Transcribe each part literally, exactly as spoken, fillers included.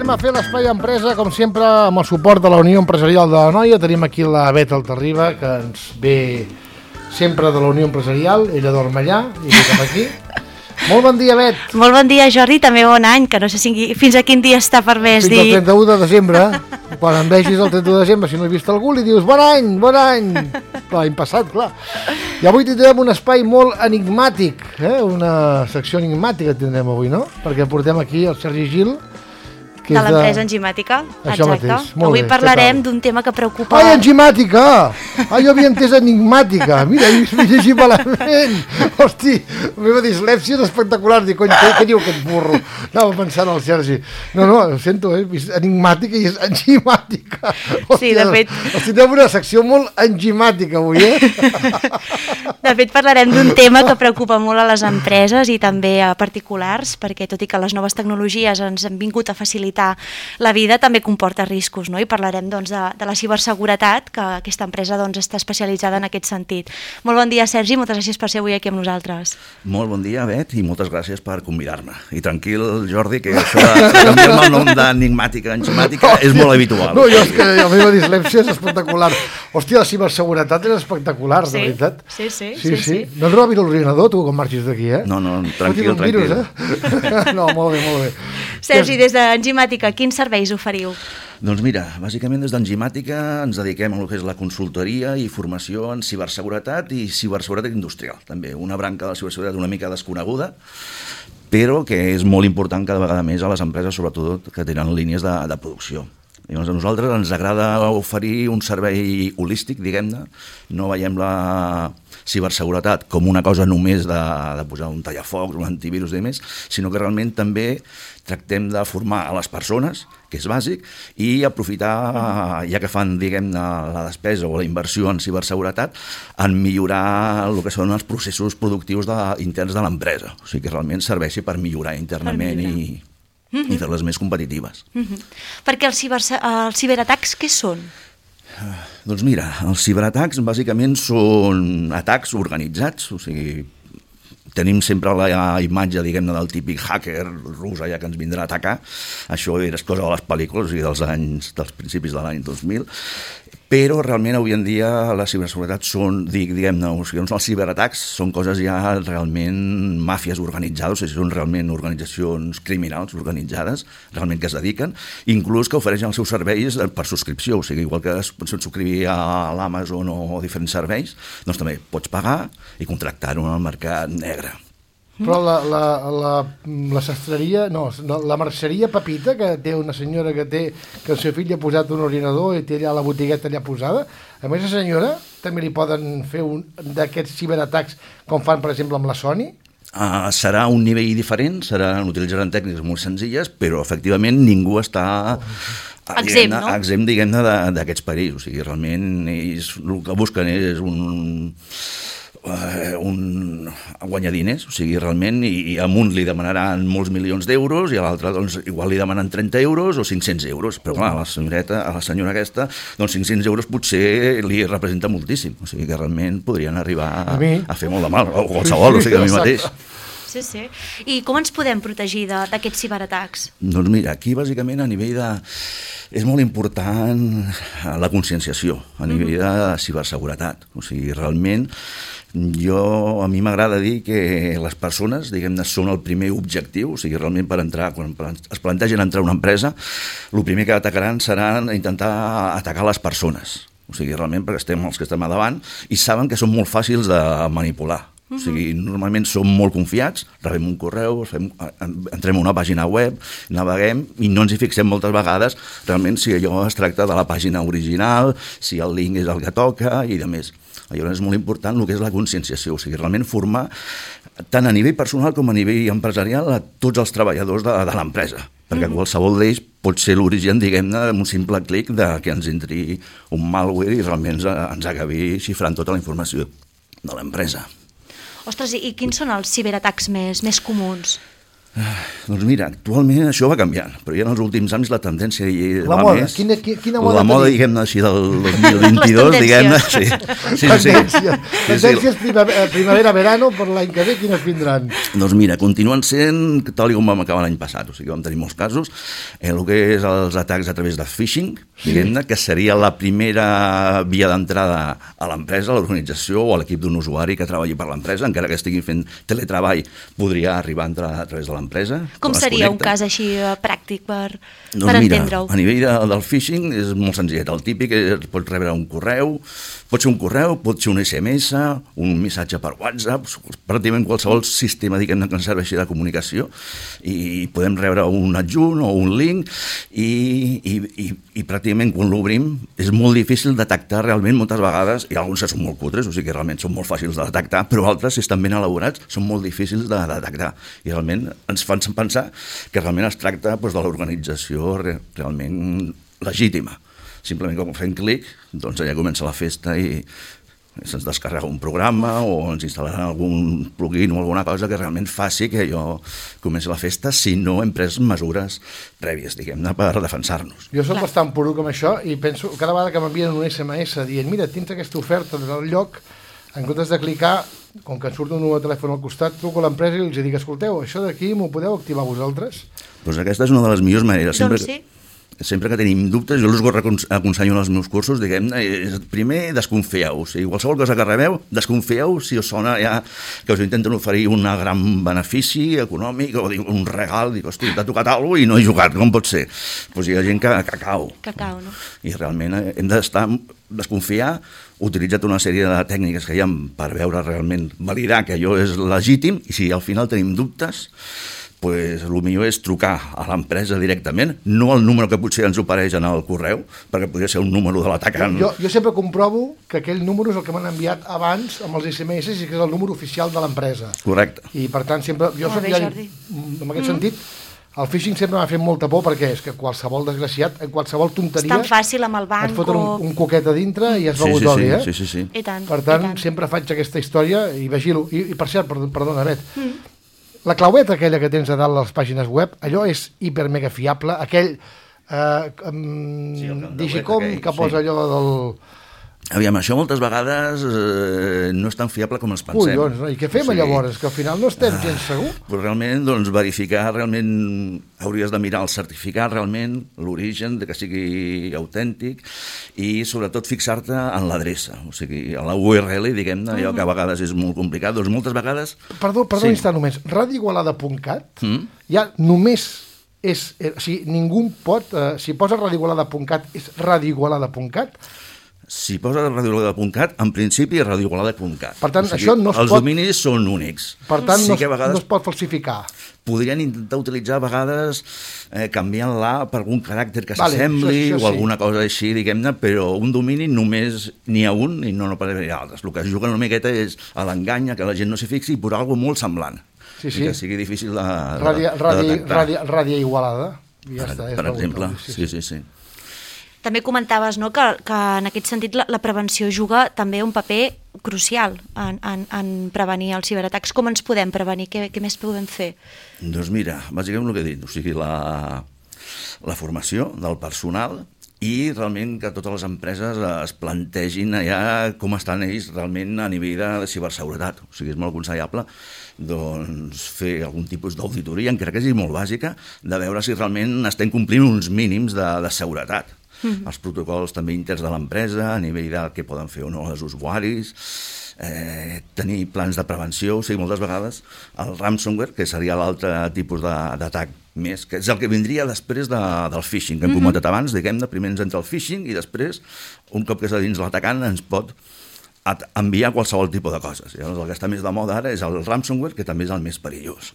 Anem a fer l'espai empresa, com sempre, amb el suport de la Unió Empresarial de l'Anoia. Tenim aquí la Bet Altarriba, que ens ve sempre de la Unió Empresarial. Ella dorm allà i ve cap aquí. Molt bon dia, Bet. Molt bon dia, Jordi, també bon any, que no sé si, fins a quin dia està permès dir... Fins al trenta-u de desembre. Quan em vegis el trenta-u de desembre, si no he vist algú, li dius bon any, bon any. L'any passat, clar. I avui tindrem un espai molt enigmàtic, eh? Una secció enigmàtica tindrem avui, no? Perquè portem aquí el Sergi Gil, de l'empresa Enzimàtica. Això Exacte. Mateix. Molt avui bé, parlarem d'un tema que preocupa... Ai, Enzimàtica! Ai, jo havia entès enigmàtica. Mira, m'he llegit malament. Hosti, la meva dislèpsia és espectacular. Dic, cony, què, què diu aquest burro? Anava pensant al Sergi. No, no, ho sento, eh? Enigmàtica i és enzimàtica. Hòstia, sí, de fet... Hosti, tenim una secció molt enzimàtica avui, eh? De fet, parlarem d'un tema que preocupa molt a les empreses i també a particulars, perquè tot i que les noves tecnologies ens han vingut a facilitar la vida, també comporta riscos, no? I parlarem doncs, de, de la ciberseguretat, que aquesta empresa doncs, està especialitzada en aquest sentit. Molt bon dia, Sergi, moltes gràcies per ser avui aquí amb nosaltres. Molt bon dia, Bet, i moltes gràcies per convidar-me. I tranquil, Jordi, que això de canviar-me el nom d'enigmàtica a enzimàtica és molt habitual. No, jo és que la meva dislèpsia és espectacular. Hòstia, la ciberseguretat és espectacular, sí, de veritat. Sí, sí, sí, sí, sí. No et robis l'ordinador, tu, quan marxis d'aquí, eh? No, no, tranquil, no tranquil. Virus, eh? No, molt bé, molt bé. Sergi, des d'Enzimàtica, quins serveis oferiu? Doncs mira, bàsicament des d'Enzimàtica ens dediquem a lo que és la consultoria i formació en ciberseguretat i ciberseguretat industrial, també una branca de la ciberseguretat una mica desconeguda, però que és molt important cada vegada més a les empreses, sobretot que tenen línies de, de producció. Llavors, a nosaltres ens agrada oferir un servei holístic, diguem-ne. No veiem la ciberseguretat com una cosa només de, de posar un tallafocs, un antivirus i més, sinó que realment també tractem de formar a les persones, que és bàsic, i aprofitar, ja que fan, diguem-ne, la despesa o la inversió en ciberseguretat, en millorar el que són els processos productius de, interns de l'empresa. O sigui, que realment serveixi per millorar internament per millorar. i... Mm-hmm. i fer-les més competitives. Mm-hmm. Perquè els, ciber, els ciberatacs què són? Uh, doncs mira, els ciberatacs bàsicament són atacs organitzats, o sigui, tenim sempre la imatge, diguem-ne, del típic hacker rus allà que ens vindrà a atacar. Això és cosa de les pel·lícules, o sigui, dels anys, dels principis de l'any dos mil, però realment avui en dia la ciberseguretat són, diguem-ne, o sigui, els ciberatacs són coses ja realment màfies organitzades, o sigui, són realment organitzacions criminals organitzades, realment que es dediquen, inclús que ofereixen els seus serveis per subscripció, o sigui, igual que es pots subscriure a l'Amazon o diferents serveis, doncs també pots pagar i contractar-ho en el mercat negre. Però la, la, la, la sastreria, no, la merceria Pepita, que té una senyora que té, que el seu fill ha posat un ordinador i té allà la botigueta allà posada, a més la senyora també li poden fer un d'aquests ciberatacs com fan, per exemple, amb la Sony? Uh, serà un nivell diferent, seran, utilitzaran tècniques molt senzilles, però efectivament ningú està... exempt, no? Exempt, diguem-ne, d'aquests perills. O sigui, realment ells, el que busquen és un... un guanyar diners, o sigui, realment, i, i a un li demanaran molts milions d'euros i a l'altre, doncs, igual li demanen trenta euros o cinc-cents euros, però clar, a la senyoreta, a la senyora aquesta, doncs cinc-cents euros potser li representa moltíssim, o sigui que realment podrien arribar a, a fer molt de mal, o qualsevol, o sigui, a mi mateix. Sí, sí. I com ens podem protegir d'aquests ciberatacs? Doncs mira, aquí bàsicament a nivell de... és molt important la conscienciació, a nivell de ciberseguretat, o sigui, realment jo, a mi m'agrada dir que les persones, diguem-ne, són el primer objectiu, o sigui, realment per entrar, quan es plantegen entrar a una empresa, el primer que atacaran serà intentar atacar les persones, o sigui, realment perquè estem els que estem a davant i saben que són molt fàcils de manipular. O sigui, normalment som molt confiats, rebem un correu, fem, entrem a una pàgina web, naveguem i no ens hi fixem moltes vegades realment si allò es tracta de la pàgina original, si el link és el que toca i de més. Llavors és molt important el que és la conscienciació, o sigui, realment formar tant a nivell personal com a nivell empresarial a tots els treballadors de, de l'empresa, perquè qualsevol d'ells pot ser l'origen, diguem-ne, d'un simple clic de que ens entri un malware i realment ens, ens acabi xifrant tota la informació de l'empresa. Ostres, i quins són els ciberatacs més, més comuns? Doncs mira, actualment això va canviant, però ja en els últims anys la tendència la va moda, més. Quina, quina moda la moda, diguem-ne així, del dos mil vint-i-dos, diguem-ne, sí. Sí, sí. Tendències, sí, tendències sí. primavera-verano per l'any que ve, quines vindran? Doncs mira, continuen sent tal com vam acabar l'any passat, o sigui, vam tenir molts casos, eh, el que és els atacs a través de phishing, diguem-ne, que seria la primera via d'entrada a l'empresa, a l'organització o a l'equip d'un usuari que treballi per l'empresa, encara que estigui fent teletreball, podria arribar a entrar a través de l'empresa. Com seria un cas així uh, pràctic per, doncs per mira, entendre-ho? A nivell de, del phishing és molt senzill. El típic és, pots rebre un correu, pot ser un correu, pot ser un S M S, un missatge per WhatsApp, pràcticament qualsevol sistema, diguem-ne, que ens serveixi de comunicació, i podem rebre un adjunt o un link, i, i, i, i pràcticament quan l'obrim és molt difícil detectar realment moltes vegades, i alguns que són molt cutres, o sigui que realment són molt fàcils de detectar, però altres, si estan ben elaborats, són molt difícils de detectar, i realment ens fan pensar que realment es tracta doncs, de l'organització re realment legítima. Simplement com fem clic, doncs allà comença la festa i se'ns descarrega un programa o ens instal·laran algun plugin o alguna cosa que realment faci que allò comenci la festa, si no hem pres mesures prèvies, diguem-ne, per defensar-nos. Jo soc bastant puro com això i penso, cada vegada que m'envien un S M S dient mira, tens aquesta oferta del lloc, en comptes de clicar, com que em surt un número de telèfon al costat, truco a l'empresa i els dic, escolteu, això d'aquí m'ho podeu activar vosaltres? Doncs aquesta és una de les millors maneres. Sempre, doncs sí. Sempre que tenim dubtes, jo els aconsello en els meus cursos, diguem-ne, primer desconfieu, o sigui, qualsevol cosa que rebeu, desconfieu si us sona ja que us intenten oferir un gran benefici econòmic o un regal, dic, hosti, t'ha tocat alguna cosa i no he jugat, com pot ser? Doncs hi ha gent que, que cau. Que cau, no? I realment hem d'estar, desconfiar, utilitzat una sèrie de tècniques que hi ha per veure realment, validar que allò és legítim, i si al final tenim dubtes, pues, el millor és trucar a l'empresa directament, no el número que potser ens ofereix en el correu, perquè podria ser un número de l'atacant. Jo, jo sempre comprovo que aquell número és el que m'han enviat abans amb els S M S i que és el número oficial de l'empresa. Correcte. I per tant sempre... Jo Molt soc bé, ja, Jordi. en aquest mm. sentit, el phishing sempre m'ha fet molta por perquè és que qualsevol desgraciat, en qualsevol tonteria... És tan fàcil amb el banc et foten o... un, un coquet a dintre i es sí, begut sí, oli, sí, eh? sí, sí, sí. I tant, per tant, i tant. sempre faig aquesta història i vigilo. I, i per cert, perdó, perdona, Bet, mm. la claueta aquella que tens a dalt a les pàgines web, allò és hiper mega fiable, aquell eh, um, sí, Digicom aquell, que posa sí. allò del... Aviam, això moltes vegades eh, no és tan fiable com ens pensem. Collons, no? I què fem, o sigui, llavors? Que al final no estem gens segur? Però realment, doncs, verificar, realment, hauries de mirar el certificat, realment, l'origen, de que sigui autèntic, i sobretot fixar-te en l'adreça, o sigui, a la U R L, diguem-ne, allò que a vegades és molt complicat, doncs moltes vegades... Perdó, perdó sí. un instant només, radio igualada punt cat Mm? ja només és... Eh, o sigui, ningú pot... Eh, si posa radio igualada punt cat és radio igualada punt cat. Si posa radioigualada punt cat, en principi és radioigualada punt cat. Per tant, o sigui, això no es els pot... dominis són únics. Per tant, sí no, es, que a vegades no es pot falsificar. podrien intentar utilitzar a vegades eh, canviant l'A per algun caràcter que Vale, s'assembli això- això o sí. alguna cosa així, diguem-ne, però un domini només n'hi ha un i no, no pot haver altres. El que es juga una miqueta és a l'engany, que la gent no s'hi fixi i posar alguna cosa molt semblant. Sí, sí. I que sigui difícil de, de, Ràdio, de ràdio, detectar. ràdio, ràdio igualada. I ja Per, està, és per rebut, exemple, sí, sí, sí, sí. També comentaves, no?, que, que en aquest sentit la, la prevenció juga també un paper crucial en, en, en prevenir els ciberatacs. Com ens podem prevenir? Què, què més podem fer? Doncs mira, bàsicament el que he dit, o sigui, la, la formació del personal i realment que totes les empreses es plantegin allà com estan ells realment a nivell de ciberseguretat. O sigui, és molt aconsellable doncs, fer algun tipus d'auditoria, encara que sigui molt bàsica, de veure si realment estem complint uns mínims de, de seguretat. Mm-hmm. Els protocols també interns de l'empresa, a nivell de què poden fer o no els usuaris, eh, tenir plans de prevenció, o sigui, moltes vegades el ransomware, que seria l'altre tipus d'atac més, que és el que vindria després de, del phishing, que hem comentat mm-hmm. abans, diguem-ne, primer ens entra el phishing i després, un cop que és a dins l'atacant, ens pot enviar qualsevol tipus de coses. Llavors, el que està més de moda ara és el ransomware, que també és el més perillós.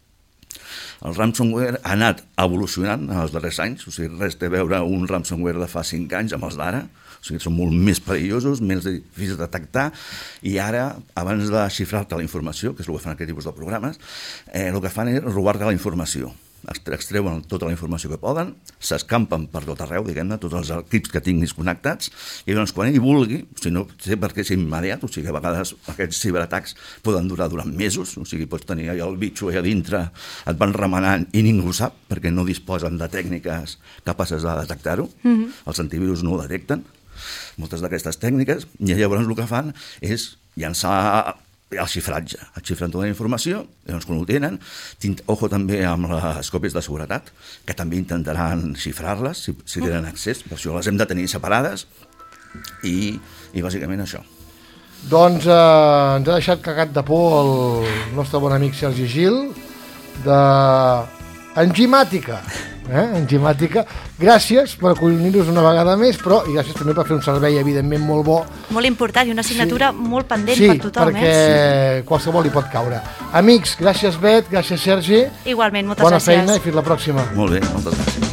El ransomware ha anat evolucionant en els darrers anys, o sigui, res té a veure un ransomware de fa cinc anys amb els d'ara, o sigui, són molt més perillosos, més difícils de detectar, i ara, abans de xifrar-te la informació, que és el que fan aquest tipus de programes, eh, el que fan és robar-te la informació. extreuen tota la informació que poden, s'escampen per tot arreu, diguem-ne, tots els equips que tinguis connectats, i llavors quan ell vulgui, si no sé per què és immediat, o sigui que a vegades aquests ciberatacs poden durar durant mesos, o sigui, pots tenir allà el bitxo allà dintre, et van remenant i ningú sap, perquè no disposen de tècniques capaces de detectar-ho, mm-hmm. els antivirus no ho detecten, moltes d'aquestes tècniques, i llavors el que fan és llançar el xifratge, et xifren tota la informació, llavors quan ho tenen, ojo també amb les còpies de seguretat, que també intentaran xifrar-les, si, si tenen accés, per això les hem de tenir separades, i, i bàsicament això. Doncs eh, ens ha deixat cagat de por el nostre bon amic Sergi Gil, de Engimàtica, eh? Engimàtica. Gràcies per acollir-nos una vegada més, però i gràcies també per fer un servei, evidentment, molt bo. Molt important i una assignatura sí. molt pendent sí, per tothom. Sí, perquè eh? qualsevol hi pot caure. Amics, gràcies Bet, gràcies Sergi. Igualment, moltes Bona gràcies. Bona feina i fins la pròxima. Molt bé, moltes gràcies.